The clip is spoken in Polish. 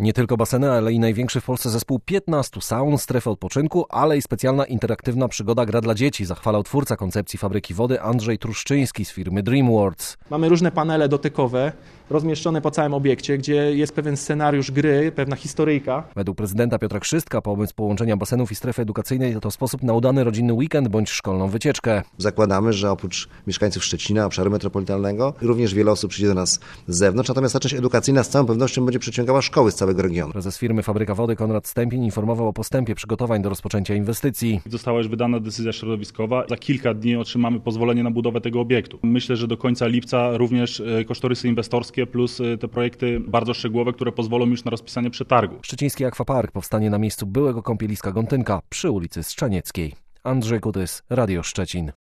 Nie tylko baseny, ale i największy w Polsce zespół 15 saun, strefy odpoczynku, ale i specjalna interaktywna przygoda gra dla dzieci, zachwalał twórca koncepcji fabryki wody Andrzej Truszczyński z firmy DreamWorks. Mamy różne panele dotykowe rozmieszczone po całym obiekcie, gdzie jest pewien scenariusz gry, pewna historyjka. Według prezydenta Piotra Krzystka pomysł połączenia basenów i strefy edukacyjnej to sposób na udany rodzinny weekend bądź szkolną wycieczkę. Zakładamy, że oprócz mieszkańców Szczecina, obszaru metropolitalnego, również wiele osób przyjdzie do nas z zewnątrz, natomiast ta część edukacyjna z całą pewnością będzie przyciągała szkoły z całego regionu. Prezes firmy Fabryka Wody Konrad Stępień informował o postępie przygotowań do rozpoczęcia inwestycji. Została już wydana decyzja środowiskowa. Za kilka dni otrzymamy pozwolenie na budowę tego obiektu. Myślę, że do końca lipca również kosztorysy inwestorskie plus te projekty bardzo szczegółowe, które pozwolą już na rozpisanie przetargu. Szczeciński Akwapark powstanie na miejscu byłego kąpieliska Gontynka przy ulicy Strzanieckiej. Andrzej Kutys, Radio Szczecin.